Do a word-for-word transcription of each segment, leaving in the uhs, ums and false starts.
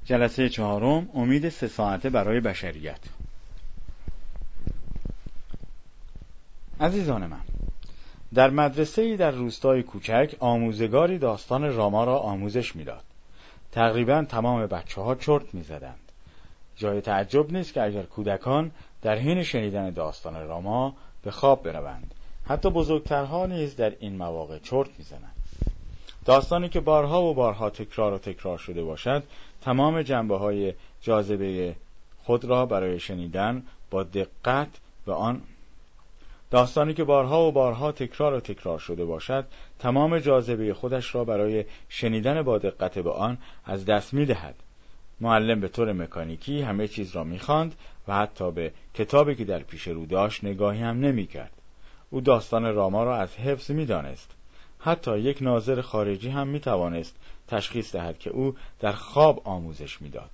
جلسه چهارم، امید سه ساعته برای بشریت. عزیزان من، در مدرسه‌ای در روستای کوچک آموزگاری داستان راما را آموزش می‌داد. تقریباً تمام بچه‌ها چرت می‌زدند. جای تعجب نیست که اگر کودکان در حین شنیدن داستان راما به خواب بروند. حتی بزرگترها نیز در این مواقع چرت می‌زنند. داستانی که بارها و بارها تکرار و تکرار شده باشد، تمام جنبه‌های جاذبه خود را برای شنیدن با دقت به آن داستانی که بارها و بارها تکرار و تکرار شده باشد، تمام جاذبه خودش را برای شنیدن با دقت به آن از دست می‌دهد. معلم به طور مکانیکی همه چیز را می‌خواند و حتی به کتابی که در پیش رو داشت نگاهی هم نمی‌کرد. او داستان راما را از حفظ می‌دانست. حتی یک ناظر خارجی هم می‌توانست تشخیص دهد که او در خواب آموزش می‌داد.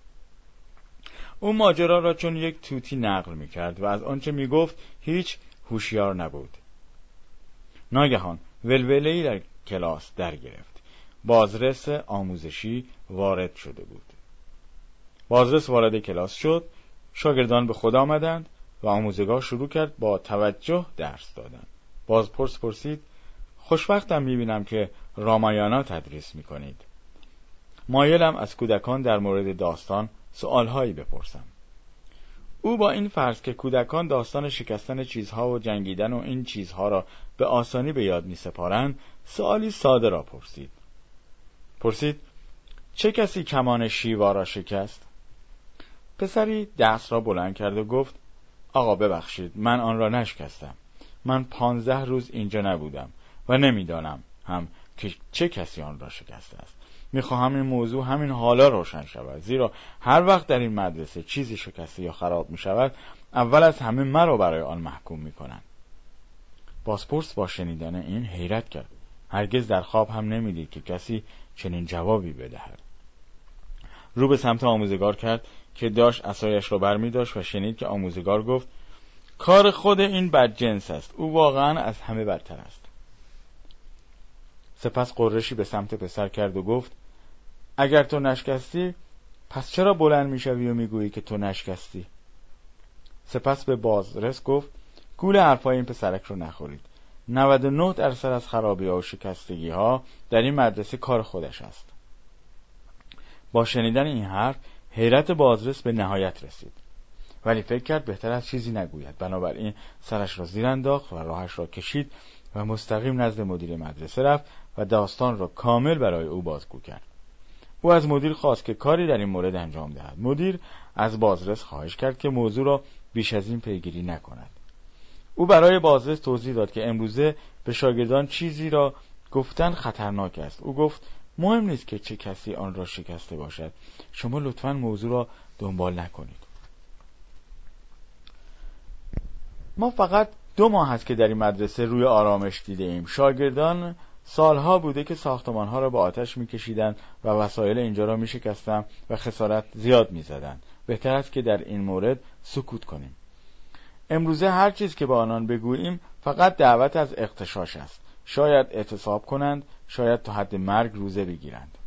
او ماجرا را چون یک توتی نقل می‌کرد و از آنچه می‌گفت هیچ هوشیار نبود. ناگهان ولوله‌ای در کلاس در گرفت. بازرس آموزشی وارد شده بود. بازرس وارد کلاس شد، شاگردان به خود آمدند و آموزگار شروع کرد با توجه درس دادن. بازپرس پرسید: خوشوقتم می‌بینم که رامایانا تدریس می‌کنید. مایلم از کودکان در مورد داستان سوالهایی بپرسم. او با این فرض که کودکان داستان شکستن چیزها و جنگیدن و این چیزها را به آسانی به یاد می‌سپارند، سوالی ساده را پرسید. پرسید: چه کسی کمان شیوا را شکست؟ پسری دست را بلند کرد و گفت: آقا ببخشید، من آن را نشکستم. من پانزده روز اینجا نبودم و نمیدانم هم که چه کسی آن را شکسته است. میخواهم این موضوع همین حالا روشن شود، زیرا هر وقت در این مدرسه چیزی شکسته یا خراب می شود، اول از همه مرا برای آن محکوم می کنند. بازپرس با شنیدن این حیرت کرد. هرگز در خواب هم نمیدید که کسی چنین جوابی بدهد. رو به سمت آموزگار کرد که داشت عصایش را برمی داشت و شنید که آموزگار گفت: کار خود این بدجنس است، او واقعا از همه بدتر است. سپس قرشی به سمت پسر کرد و گفت: اگر تو نشکستی، پس چرا بلند میشوی و میگویی که تو نشکستی؟ سپس به بازرس گفت: گول حرفای این پسرک رو نخورید. نود و نه درصد از خرابی‌ها و شکستگی‌ها در این مدرسه کار خودش است. با شنیدن این حرف حیرت بازرس به نهایت رسید، ولی فکر کرد بهتر از چیزی نگوید. بنابراین سرش را زیر انداخت و راهش را کشید و مستقیم نزد مدیر مدرسه رفت و داستان را کامل برای او بازگو کرد. او از مدیر خواست که کاری در این مورد انجام دهد. مدیر از بازرس خواهش کرد که موضوع را بیش از این پیگیری نکند. او برای بازرس توضیح داد که امروزه به شاگردان چیزی را گفتن خطرناک است. او گفت: مهم نیست که چه کسی آن را شکسته باشد، شما لطفاً موضوع را دنبال نکنید. ما فقط دو ماه است که در این مدرسه روی آرامش دیده ایم. شاگردان سالها بوده که ساختمانها را با آتش می‌کشیدند و وسایل اینجا را می‌شکستند و خسارت زیاد می‌زدند. بهتر است که در این مورد سکوت کنیم. امروزه هر چیز که به آنان بگوییم فقط دعوت از اغتشاش است. شاید اعتصاب کنند، شاید تا حد مرگ روزه بگیرند.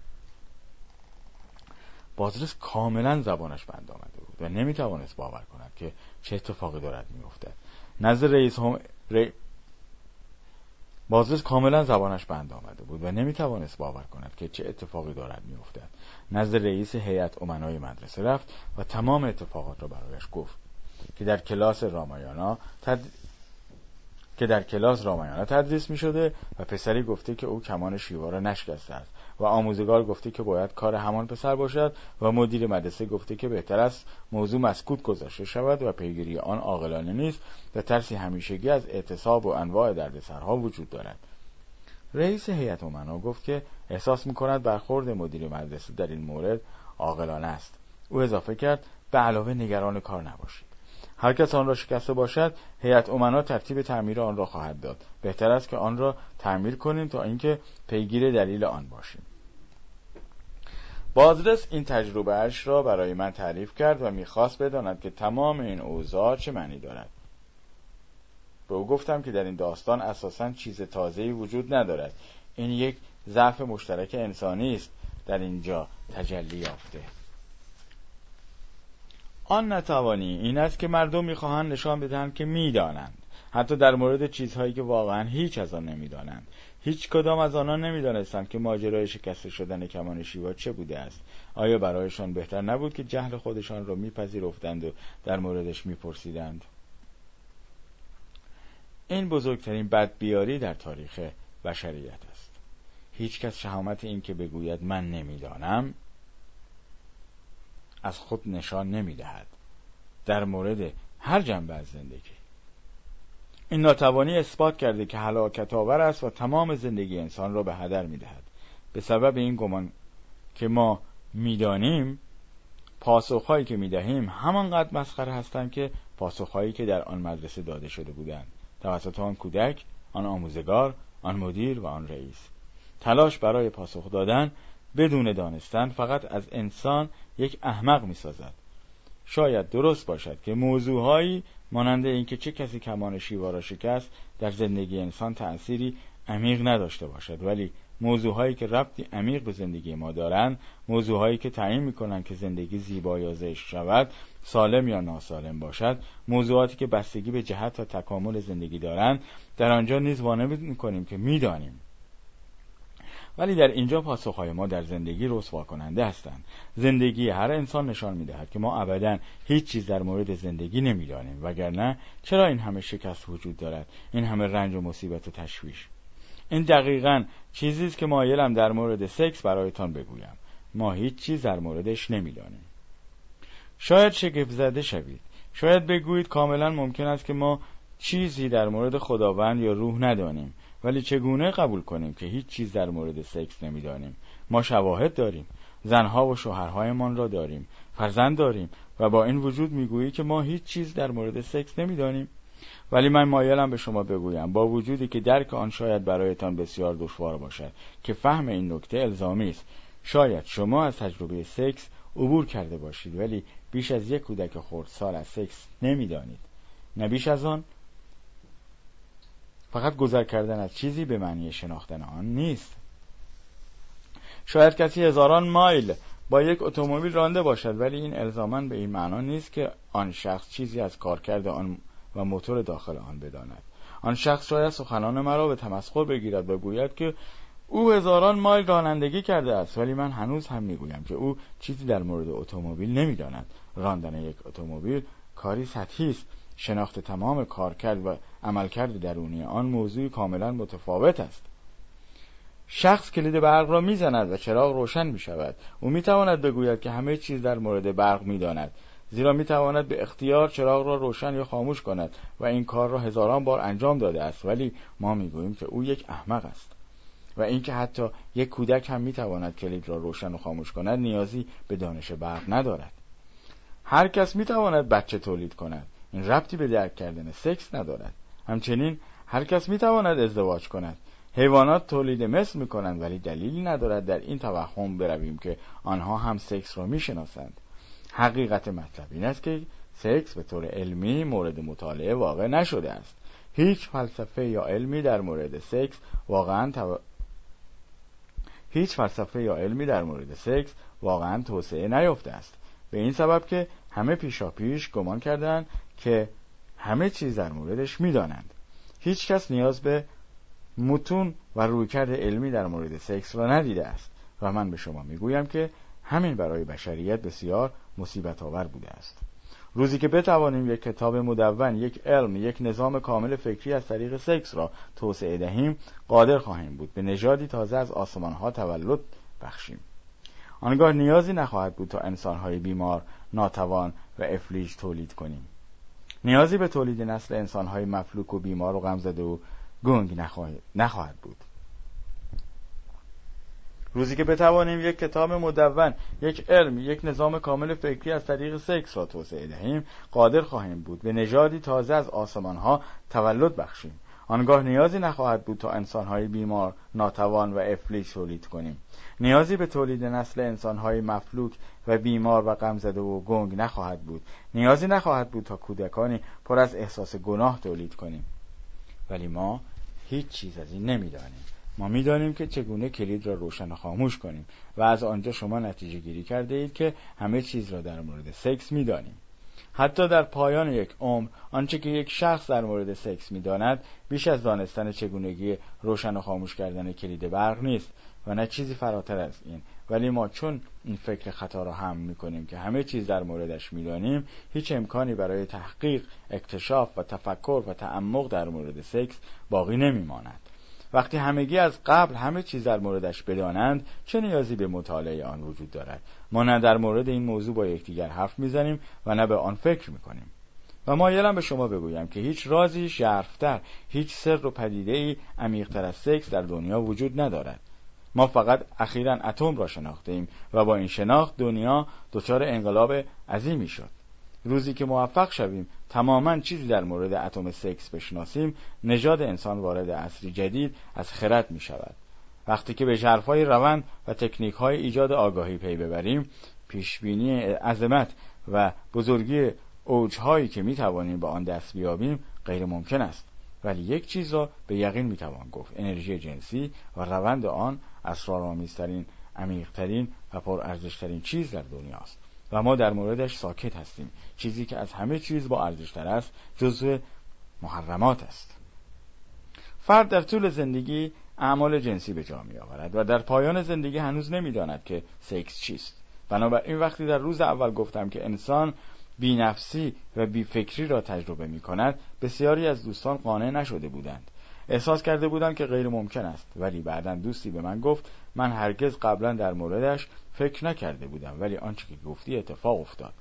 بازرس کاملا زبانش بند آمده بود و نمی‌توانست باور کند که چه اتفاقی دارد می‌افتد. نزد رئیس هم ر... بازرس کاملا زبانش بند آمده بود و نمی‌توانست باور کند که چه اتفاقی دارد می‌افتد. نزد رئیس هیئت امنای مدرسه رفت و تمام اتفاقات را برایش گفت که در کلاس رامایانا تد... که در کلاس رامایانا تدریس می‌شده و پسری گفته که او کمان شیوا را نشکسته است و آموزگار گفته که باید کار همان پسر باشد و مدیر مدرسه گفته که بهتر است موضوع مسکوت گذاشته شود و پیگیری آن عاقلانه نیست و ترسی همیشگی از اعتصاب و انواع دردسرها وجود دارد. رئیس هیئت امنا گفت که احساس می‌کند برخورد مدیر مدرسه در این مورد عاقلانه است. او اضافه کرد: به علاوه نگران کار نباشید. هر کس آن را شکسته باشد، هیئت امنا ترتیب تعمیر آن را خواهد داد. بهتر است که آن را تعمیر کنیم تا اینکه پیگیر دلیل آن باشیم. بازرس این تجربه‌اش را برای من تعریف کرد و می‌خواست بداند که تمام این اوضاع چه معنی دارد. به او گفتم که در این داستان اساساً چیز تازه‌ای وجود ندارد. این یک ضعف مشترک انسانی است در اینجا تجلی یافته. آن نتوانی این است که مردم میخواهند نشان بدهند که میدانند، حتی در مورد چیزهایی که واقعا هیچ از آن نمیدانند. هیچ کدام از آنها نمیدانستند که ماجرای شکسته شدن کمان شیوا چه بوده است. آیا برایشان بهتر نبود که جهل خودشان را میپذیرفتند و در موردش میپرسیدند؟ این بزرگترین بدبیاری در تاریخ بشریت است. هیچ کس شهامت این که بگوید من نمیدانم از خود نشان نمیدهد در مورد هر جنبه از زندگی. این ناتوانی اثبات کرده که هلاکت آور است و تمام زندگی انسان را به هدر میدهد. به سبب این گمان که ما میدانیم، پاسخهایی که میدهیم همانقدر مسخره هستند که پاسخهایی که در آن مدرسه داده شده بودند توسط آن کودک، آن آموزگار، آن مدیر و آن رئیس. تلاش برای پاسخ دادن بدون دانستن فقط از انسان یک احمق می‌سازد. شاید درست باشد که موضوعهایی مانند اینکه چه کسی کمان شیوا را شکست در زندگی انسان تأثیری عمیق نداشته باشد، ولی موضوعهایی که ربطی عمیق به زندگی ما دارند، موضوعهایی که تعیین می‌کنند که زندگی زیبا یا زشت شود، سالم یا ناسالم باشد، موضوعاتی که بستگی به جهت و تکامل زندگی دارند، در آنجا نیز وانمود می‌کنیم که می‌دانیم. ولی در اینجا پاسخهای ما در زندگی رسوا کننده هستند. زندگی هر انسان نشان می‌دهد که ما ابداً هیچ چیز در مورد زندگی نمی‌دانیم، وگرنه چرا این همه شکست وجود دارد، این همه رنج و مصیبت و تشویش؟ این دقیقاً چیزی است که مایلم در مورد سکس برایتان بگویم. ما هیچ چیز در موردش نمی‌دانیم. شاید شگفت زده شوید. شاید بگویید کاملاً ممکن است که ما چیزی در مورد خداوند یا روح ندانیم، ولی چگونه قبول کنیم که هیچ چیز در مورد سکس نمی‌دانیم؟ ما شواهد داریم، زنها و شوهرهایمان را داریم، فرزند داریم، و با این وجود میگویی که ما هیچ چیز در مورد سکس نمی‌دانیم. ولی من مایلم به شما بگویم، با وجودی که درک آن شاید برایتان بسیار دشوار باشد که فهم این نکته الزامی است، شاید شما از تجربه سکس عبور کرده باشید ولی بیش از یک کودک خردسال از سکس نمی‌دانید. نه بیش از آن. فقط گذر کردن از چیزی به معنی شناختن آن نیست. شاید کسی هزاران مایل با یک اتومبیل رانده باشد، ولی این الزاماً به این معنا نیست که آن شخص چیزی از کارکرد آن و موتور داخل آن بداند. آن شخص شاید سخنان مرا به تمسخر بگیرد و گوید که او هزاران مایل رانندگی کرده است، ولی من هنوز هم میگویم که او چیزی در مورد اتومبیل نمیداند. راندن یک اتومبیل کاری سطحی است. شناخت تمام کارکرد و عملکرد درونی آن موضوع کاملا متفاوت است. شخص کلید برق را میزند و چراغ روشن میشود. او میتواند بگوید که همه چیز در مورد برق میداند، زیرا میتواند به اختیار چراغ را روشن یا خاموش کند و این کار را هزاران بار انجام داده است، ولی ما میگوییم که او یک احمق است. و اینکه حتی یک کودک هم میتواند کلید را روشن و خاموش کند نیازی به دانش برق ندارد. هر کس میتواند بچه تولید کند. این ربطی به درک کردن سکس ندارد. همچنین هر کس میتواند ازدواج کند. حیوانات تولید مثل میکنند، ولی دلیلی ندارد در این توهم برویم که آنها هم سکس را میشناسند. حقیقت مطلب این است که سکس به طور علمی مورد مطالعه واقع نشده است. هیچ فلسفه یا علمی در مورد سکس واقعا تو... هیچ فلسفه یا علمی در مورد سکس واقعا توسعه نیافته است. به این سبب که همه پیشا پیش گمان کردند که همه چیز در موردش میدانند. هیچ کس نیاز به متون و رویکرد علمی در مورد سکس را ندیده است و من به شما میگویم که همین برای بشریت بسیار مصیبت آور بوده است. روزی که بتوانیم یک کتاب مدون، یک علم، یک نظام کامل فکری از طریق سکس را توسعه دهیم، قادر خواهیم بود به نژادی تازه از آسمان ها تولد بخشیم. آنگاه نیازی نخواهد بود تا انسان‌های بیمار، ناتوان و افلیج تولید کنیم. نیازی به تولید نسل انسان‌های مفلوک و بیمار و غمزده و گنگ نخواهد, نخواهد بود. روزی که بتوانیم یک کتاب مدون، یک علم، یک نظام کامل فکری از طریق سکس را توسعه دهیم، قادر خواهیم بود به نژادی تازه از آسمان‌ها تولد بخشیم. آنگاه نیازی نخواهد بود تا انسان‌های بیمار، ناتوان و افلیج تولید کنیم. نیازی به تولید نسل انسان‌های مفلوک و بیمار و غمزده و گنگ نخواهد بود. نیازی نخواهد بود تا کودکانی پر از احساس گناه تولید کنیم. ولی ما هیچ چیز از این نمی‌دانیم. ما می‌دانیم که چگونه کلید را روشن و خاموش کنیم و از آنجا شما نتیجه گیری کرده اید که همه چیز را در مورد سکس می‌دانیم. حتی در پایان یک عمر آنچه که یک شخص در مورد سکس می‌داند بیش از دانستن چگونگی روشن و خاموش کردن کلید برق نیست و نه چیزی فراتر از این. ولی ما چون این فکر خطا را حمل می‌کنیم که همه چیز در موردش می‌دانیم، هیچ امکانی برای تحقیق، اکتشاف و تفکر و تعمق در مورد سکس باقی نمی‌ماند. وقتی همگی از قبل همه چیز در موردش بدانند، چه نیازی به مطالعه آن وجود دارد؟ ما نه در مورد این موضوع با یکدیگر حرف میزنیم و نه به آن فکر میکنیم. و مایلم به شما بگویم که هیچ رازی ژرف‌تر، هیچ سر و پدیده‌ای عمیق‌تر از سکس در دنیا وجود ندارد. ما فقط اخیراً اتم را شناختیم و با این شناخت دنیا دچار انقلاب عظیمی شد. روزی که موفق شویم تماماً چیزی در مورد اتم سکس بشناسیم، نژاد انسان وارد عصری جدید از خرد می شود. وقتی که به ژرفای روند و تکنیک‌های ایجاد آگاهی پی ببریم، پیشبینی عظمت و بزرگی اوج‌هایی که می توانیم به آن دست بیابیم غیر ممکن است. ولی یک چیز را به یقین می توان گفت: انرژی جنسی و روند آن اسرارآمیزترین، عمیق‌ترین و پرارزش‌ترین چیز در دنیاست و ما در موردش ساکت هستیم. چیزی که از همه چیز با ارزش‌تر است جزو محرمات است. فرد در طول زندگی اعمال جنسی به جا می‌آورد و در پایان زندگی هنوز نمی‌داند که سکس چیست. بنابراین وقتی در روز اول گفتم که انسان بی‌نفسی و بی‌فکری را تجربه می‌کند، بسیاری از دوستان قانع نشده بودند. احساس کرده بودند که غیر ممکن است. ولی بعداً دوستی به من گفت: من هرگز قبلا در موردش فکر نکرده بودم، ولی آنچه که گفتی اتفاق افتاد.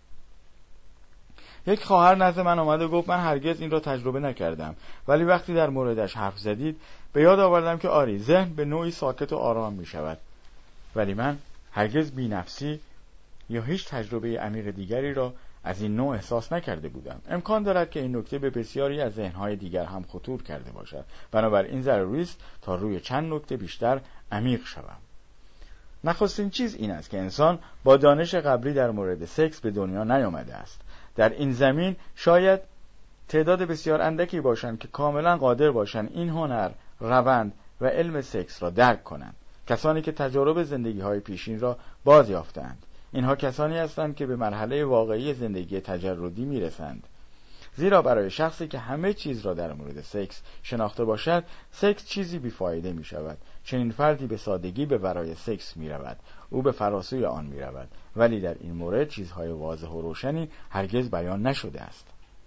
یک خواهر نزد من آمد و گفت: من هرگز این را تجربه نکردم، ولی وقتی در موردش حرف زدید به یاد آوردم که آری، ذهن به نوعی ساکت و آرام می شود. ولی من هرگز بی‌نفسی یا هیچ تجربه عمیق دیگری را از این نوع احساس نکرده بودم. امکان دارد که این نکته به بسیاری از ذهن‌های دیگر هم خطور کرده باشد. بنابراین ضروری است تا روی چند نکته بیشتر عمیق شوم. نخستین چیز این است که انسان با دانش قبلی در مورد سکس به دنیا نیامده است. در این زمین شاید تعداد بسیار اندکی باشند که کاملا قادر باشند این هنر، روند و علم سکس را درک کنند. کسانی که تجارب زندگی‌های پیشین را باز یافتند. اینها کسانی هستند که به مرحله واقعی زندگی تجردی میرسند. زیرا برای شخصی که همه چیز را در مورد سکس شناخته باشد، سکس چیزی بیفایده می شود. چنین فردی به سادگی به ورای سکس می رود. او به فراسوی آن می رود. ولی در این مورد چیزهای واضح و روشنی هرگز بیان نشده است.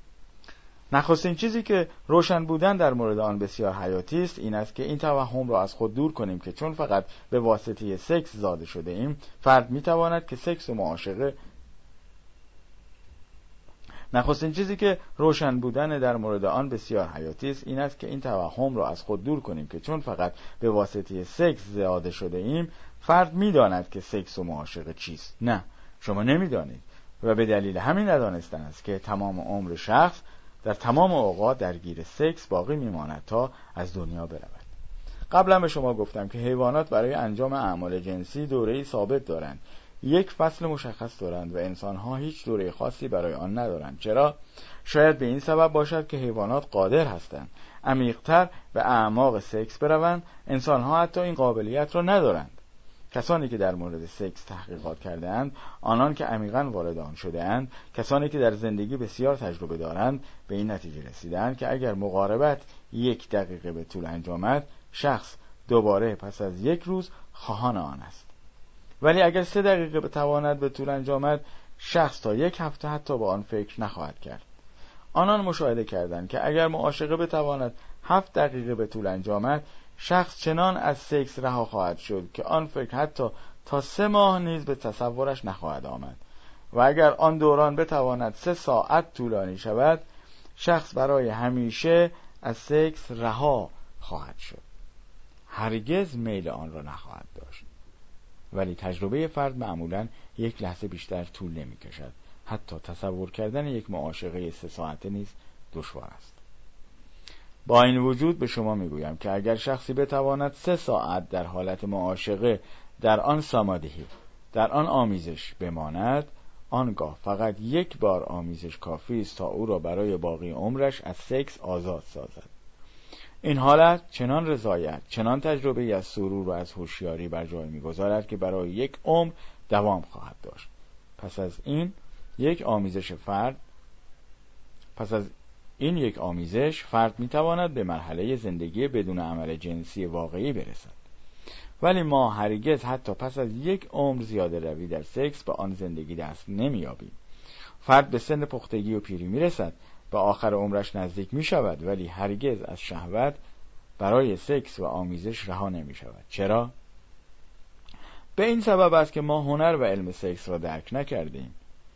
نخستین چیزی که روشن بودن در مورد آن بسیار حیاتی است این است که این توهم را از خود دور کنیم که چون فقط به واسطه سکس زاده شده ایم، فرد می تواند که سکس و معاشقه نخستین چیزی که روشن بودن در مورد آن بسیار حیاتی است این است که این توهم را از خود دور کنیم که چون فقط به واسطه سکس زاده شده ایم، فرد می‌داند که سکس و معاشقه چیست. نه، شما نمی‌دانید و به دلیل همین ندانستن است که تمام عمر شخص در تمام اوقات درگیر سکس باقی می‌ماند تا از دنیا برود. قبلا به شما گفتم که حیوانات برای انجام اعمال جنسی دوره‌ای ثابت دارند. یک فصل مشخص دارند و انسان‌ها هیچ دوره خاصی برای آن ندارند. چرا؟ شاید به این سبب باشد که حیوانات قادر هستند عمیق‌تر به اعماق سکس بروند. انسان‌ها حتی این قابلیت را ندارند. کسانی که در مورد سکس تحقیقات کرده‌اند، آنان که عمیقاً وارد آن شده‌اند، کسانی که در زندگی بسیار تجربه دارند، به این نتیجه رسیدند که اگر مقاربت یک دقیقه به طول انجامد، شخص دوباره پس از یک روز خواهان آن است. ولی اگر سه دقیقه بتواند به طول انجامد، شخص تا یک هفته حتی به آن فکر نخواهد کرد. آنان مشاهده کردند که اگر معاشقه بتواند هفت دقیقه به طول انجامد، شخص چنان از سکس رها خواهد شد که آن فکر حتی تا سه ماه نیز به تصورش نخواهد آمد. و اگر آن دوران بتواند سه ساعت طولانی شود، شخص برای همیشه از سکس رها خواهد شد. هرگز میل آن را نخواهد داشت. ولی تجربه فرد معمولاً یک لحظه بیشتر طول نمی کشد. حتی تصور کردن یک معاشقه سه ساعته نیز دشوار است. با این وجود به شما می گویم که اگر شخصی بتواند سه ساعت در حالت معاشقه در آن سامادهی، در آن آمیزش بماند، آنگاه فقط یک بار آمیزش کافی است تا او را برای باقی عمرش از سکس آزاد سازد. این حالت چنان رضایت، چنان تجربه از سرور و از هوشیاری بر جای می‌گذارد که برای یک عمر دوام خواهد داشت. پس از این یک آمیزش فرد پس از این یک آمیزش فرد میتواند به مرحله زندگی بدون عمل جنسی واقعی برسد. ولی ما هرگز حتی پس از یک عمر زیاده روی در سکس به آن زندگی دست نمیابیم. فرد به سن پختگی و پیری میرسد، به آخر عمرش نزدیک میشود، ولی هرگز از شهوت برای سکس و آمیزش رها نمیشود. چرا؟ به این سبب است که ما هنر و علم سکس را درک نکردیم.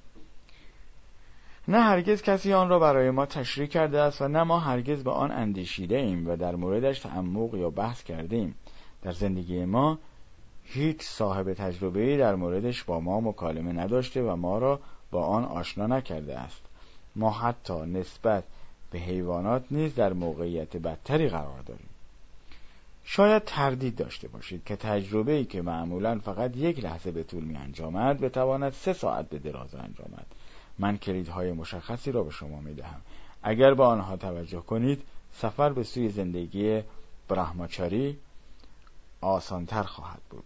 نه هرگز کسی آن را برای ما تشریح کرده است و نه ما هرگز به آن اندیشیده ایم و در موردش تعمق یا بحث کردیم. در زندگی ما هیچ صاحب تجربه‌ای در موردش با ما مکالمه نداشته و ما را با آن آشنا نکرده است. ما حتی نسبت به حیوانات نیز در موقعیت بدتری قرار داریم. شاید تردید داشته باشید که تجربه‌ای که معمولاً فقط یک لحظه به طول می انجامد بتواند سه ساعت به دراز انجامد. من کلیدهای مشخصی را به شما می دهم. اگر به آنها توجه کنید، سفر به سوی زندگی برهماچاری آسانتر خواهد بود.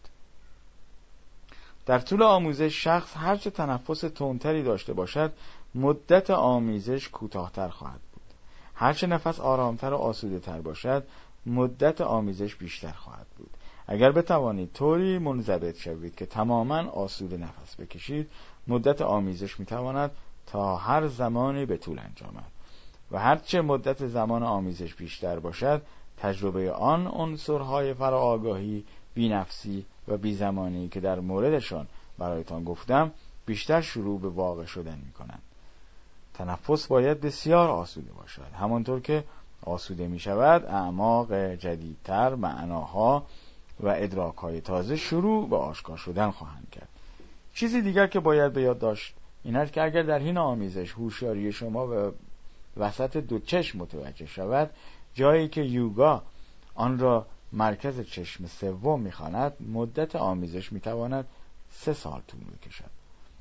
در طول آموزش شخص هرچه تنفس تندتری داشته باشد، مدت آمیزش کوتاهتر خواهد بود. هرچه نفس آرامتر و آسوده تر باشد، مدت آمیزش بیشتر خواهد بود. اگر بتوانید طوری منضبط شوید که تماما آسوده نفس بکشید، مدت آمیزش میتواند تا هر زمانی به طول انجامد. و هرچه مدت زمان آمیزش بیشتر باشد، تجربه آن عنصرهای فراآگاهی، بی‌نفسی و بی‌زمانی که در موردشان برایتان گفتم بیشتر شروع به واقع شدن می‌کنند. تنفس باید بسیار آسوده باشد. همانطور که آسوده می‌شود، اعماق جدیدتر، معناها و ادراک‌های تازه شروع به آشکار شدن خواهند کرد. چیزی دیگر که باید به یاد داشت این است که اگر در حین آمیزش هوشیاری شما به وسط دو چشم متوجه شود، جایی که یوگا آن را مرکز چشم سوم می‌خواند، مدت آمیزش می‌تواند سه سال طول بکشد.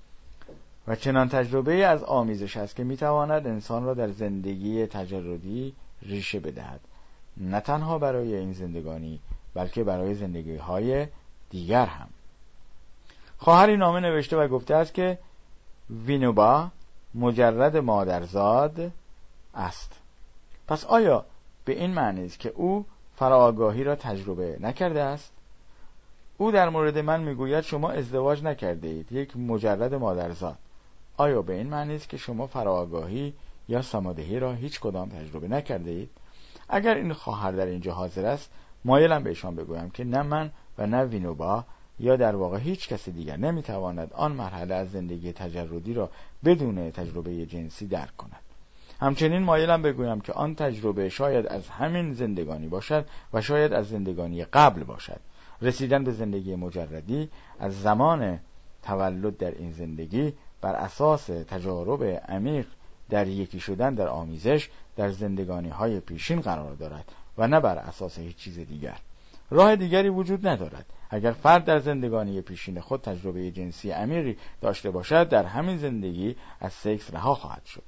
و چنان تجربه از آمیزش است که می‌تواند انسان را در زندگی تجردی ریشه بدهد، نه تنها برای این زندگانی بلکه برای زندگی‌های دیگر هم. خواهری نامه نوشته و گفته است که وینوبا مجرد مادرزاد است. پس آیا به این معنی است که او فراآگاهی را تجربه نکرده است؟ او در مورد من میگوید شما ازدواج نکرده اید، یک مجرد مادرزاد. آیا به این معنی است که شما فراآگاهی یا سمادهی را هیچ کدام تجربه نکرده اید؟ اگر این خواهر در اینجا حاضر است، مایلم بهشان بگویم که نه من و نه وینوبا یا در واقع هیچ کس دیگر نمیتواند آن مرحله از زندگی تجردی را بدون تجربه جنسی درک کند. همچنین مایلم بگویم که آن تجربه شاید از همین زندگانی باشد و شاید از زندگانی قبل باشد. رسیدن به زندگی مجردی از زمان تولد در این زندگی بر اساس تجارب عمیق در یکی شدن در آمیزش در زندگانی های پیشین قرار دارد و نه بر اساس هیچ چیز دیگر. راه دیگری وجود ندارد. اگر فرد در زندگانی پیشین خود تجربه جنسی عمیقی داشته باشد، در همین زندگی از سکس رها خواهد شد.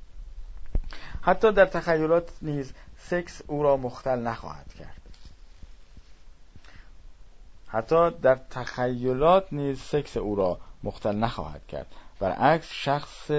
حتی در تخیلات نیز سکس او را مختل نخواهد کرد. حتی در تخیلات نیز سکس او را مختل نخواهد کرد. برعکس شخص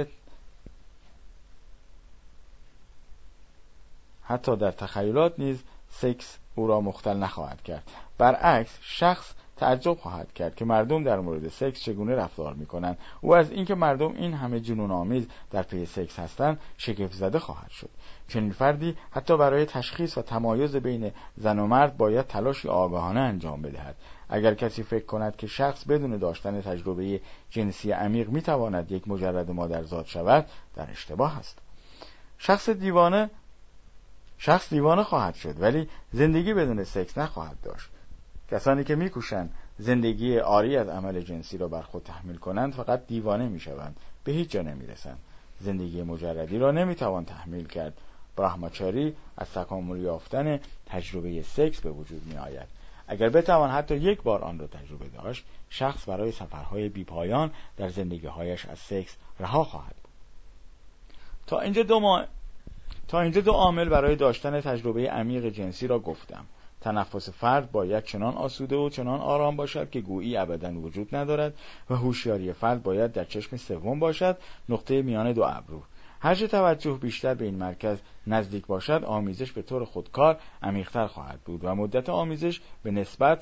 حتی در تخیلات نیز سکس او را مختل نخواهد کرد. برعکس شخص تعجب خواهد کرد که مردم در مورد سکس چگونه رفتار می‌کنند. او از اینکه مردم این همه جنون آمیز در پی سکس هستند شگفت زده خواهد شد. چنین فردی حتی برای تشخیص و تمایز بین زن و مرد باید تلاشی آگاهانه انجام بدهد. اگر کسی فکر کند که شخص بدون داشتن تجربه جنسی عمیق می‌تواند یک مجرد مادرزاد شود، در اشتباه است. شخص دیوانه شخص دیوانه خواهد شد، ولی زندگی بدون سکس نخواهد داشت. کسانی که میکوشند زندگی عاری از عمل جنسی را بر خود تحمیل کنند فقط دیوانه میشوند، به هیچ جا نمیرسند. زندگی مجردی را نمیتوان تحمیل کرد. برهماچاری از تکامل یافتن تجربه سکس به وجود میآید. اگر بتوان حتی یک بار آن را تجربه داشت، شخص برای سفرهای بیپایان در زندگی‌هایش از سکس رها خواهد بود. تا اینجا دو ما... تا اینجا دو عامل برای داشتن تجربه عمیق جنسی را گفتم. تنفس فرد باید چنان آسوده و چنان آرام باشد که گویی ابداً وجود ندارد و هوشیاری فرد باید در چشم سوم باشد، نقطه میان دو ابرو. هرچه توجه بیشتر به این مرکز نزدیک باشد، آمیزش به طور خودکار عمیق‌تر خواهد بود و مدت آمیزش به نسبت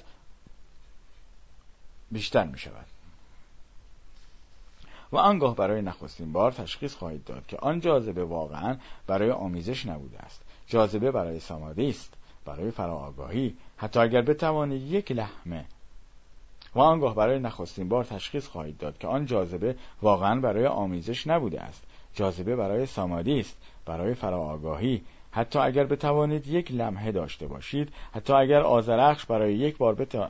بیشتر می شود. و آنگاه برای نخستین بار تشخیص خواهید داد که آن جاذبه واقعا برای آمیزش نبوده است. جاذبه برای سماده است، برای فراآگاهی، حتی اگر بتوانید یک لحمه و آنگاه برای نخستین بار تشخیص خواهید داد که آن جاذبه واقعا برای آمیزش نبوده است. جاذبه برای سماده است، برای فراآگاهی، حتی اگر بتوانید یک لمحه داشته باشید، حتی اگر آذرخش برای یک بار بتا...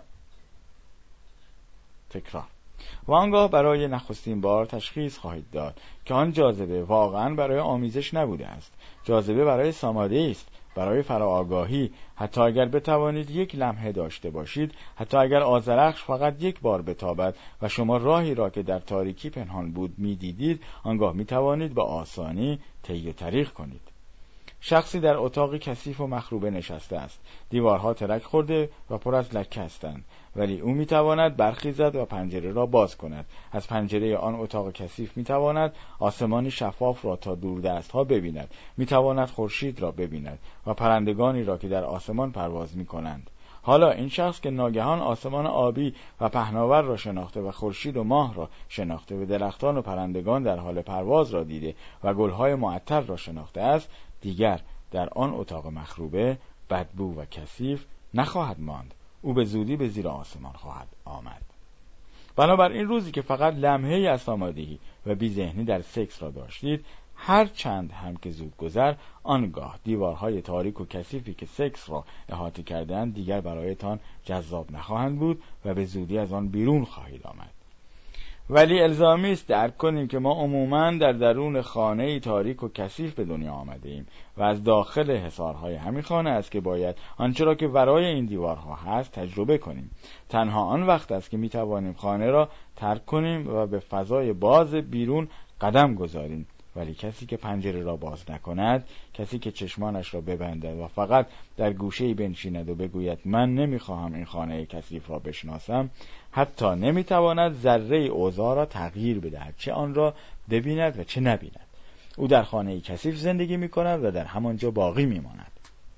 تکرار و آنگاه برای نخستین بار تشخیص خواهید داد که آن جاذبه واقعا برای آمیزش نبوده است. جاذبه برای سماده است، برای فراآگاهی، حتی اگر بتوانید یک لمحه داشته باشید، حتی اگر آذرخش فقط یک بار بتابد و شما راهی را که در تاریکی پنهان بود میدیدید، آنگاه میتوانید به آسانی طی و طریق کنید. شخصی در اتاقی کثیف و مخروبه نشسته است. دیوارها ترک خورده و پر از لکه هستند، ولی او میتواند برخیزد و پنجره را باز کند. از پنجره آن اتاق کثیف میتواند آسمانی شفاف را تا دوردستها ببیند، میتواند خورشید را ببیند و پرندگانی را که در آسمان پرواز میکنند. حالا این شخص که ناگهان آسمان آبی و پهناور را شناخته و خورشید و ماه را شناخته و درختان و پرندگان در حال پرواز را دیده و گلهای معطر را شناخته است، دیگر در آن اتاق مخروبه بدبو و کثیف نخواهد ماند. او به زودی به زیر آسمان خواهد آمد. بنابراین روزی که فقط لمحه‌ای از آمادگی و بی‌ذهنی در سکس را داشتید، هر چند هم که زود گذر، آنگاه دیوارهای تاریک و کثیفی که سکس را احاطه کردند دیگر برایتان جذاب نخواهند بود و به زودی از آن بیرون خواهید آمد. ولی الزامی است درک کنیم که ما عموماً در درون خانه‌ای تاریک و کثیف به دنیا آمده ایم و از داخل حصارهای همین خانه است که باید آنچه را که ورای این دیوارها هست تجربه کنیم. تنها آن وقت است که می‌توانیم خانه را ترک کنیم و به فضای باز بیرون قدم گذاریم. ولی کسی که پنجره را باز نکند، کسی که چشمانش را ببندد و فقط در گوشه‌ای بنشیند و بگوید من نمیخواهم این خانه کثیف را بشناسم، حتی نمیتواند ذره اوضاع را تغییر بدهد، چه آن را ببیند و چه نبیند. او در خانه کثیف زندگی میکند و در همانجا باقی میماند.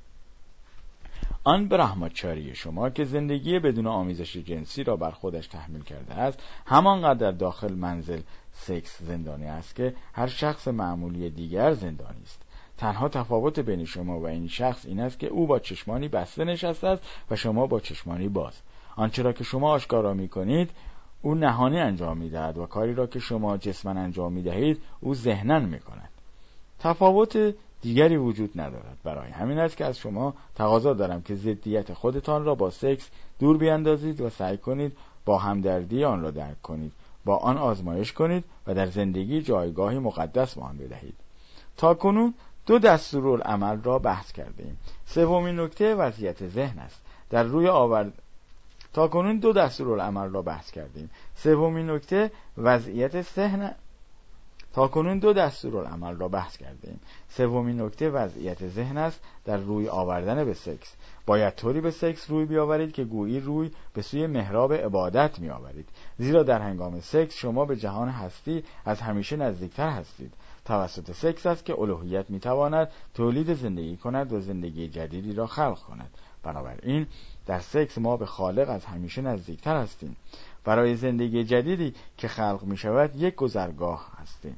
آن برهماچاری شما که زندگی بدون آمیزش جنسی را بر خودش تحمیل کرده است، همانقدر داخل منزل سکس زندانی است که هر شخص معمولی دیگر زندانی است. تنها تفاوت بین شما و این شخص این است که او با چشمانی بسته نشسته است و شما با چشمانی باز. آنچه را که شما آشکارا می‌کنید او نهانی انجام می‌دهد و کاری را که شما جسماً انجام می‌دهید او ذهناً می‌کند. تفاوت دیگری وجود ندارد. برای همین است که از شما تقاضا دارم که ضدیت خودتان را با سکس دور بیاندازید و سعی کنید با همدردی آن را درک کنید، با آن آزمایش کنید و در زندگی جایگاهی مقدس به آن بدهید. تاکنون دو دستورالعمل را بحث کردیم. سومین نکته وضعیت ذهن است. در روی آورد تاکنون دو دستورالعمل را بحث کردیم. سومین نکته وضعیت ذهن تاکنون دو دستورالعمل را بحث کردیم. سومین نکته وضعیت ذهن است در روی آوردن به سکس. باید طوری به سکس روی بیاورید که گویی روی به سوی محراب عبادت می آورید، زیرا در هنگام سکس شما به جهان هستی از همیشه نزدیکتر هستید. توسط سکس است که الوهیت می تواند تولید زندگی کند و زندگی جدیدی را خلق کند. بنابراین در سکس ما به خالق از همیشه نزدیکتر هستیم. برای زندگی جدیدی که خلق می شود یک گذرگاه هستیم.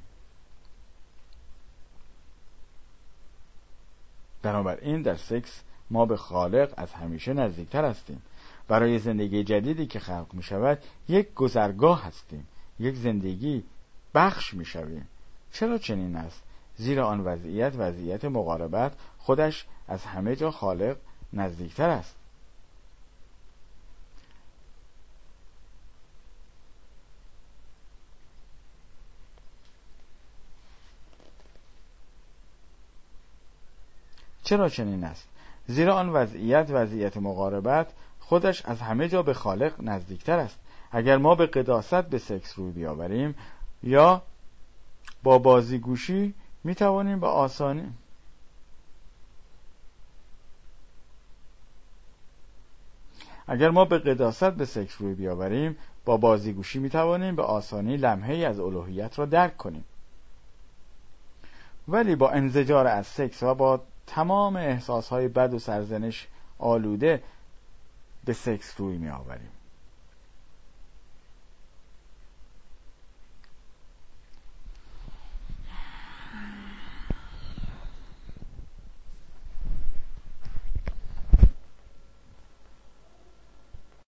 بنابراین در سکس ما به خالق از همیشه نزدیکتر هستیم. برای زندگی جدیدی که خلق می شود یک گذرگاه هستیم. یک زندگی بخش می شویم. چرا چنین است؟ زیرا آن وضعیت وضعیت مقاربت خودش از همه جا خالق نزدیکتر است. چرا چنین است؟ زیرا آن وضعیت وضعیت مقاربت خودش از همه جا به خالق نزدیکتر است. اگر ما به قداست به سکس روی بیاوریم یا با بازیگوشی می توانیم به آسانی اگر ما به قداست به سکس روی بیاوریم با بازیگوشی می توانیم به آسانی لمحه‌ای از الوهیت را درک کنیم. ولی با انزجار از سکس و با تمام احساسهای بد و سرزنش آلوده به سکس روی می آوریم.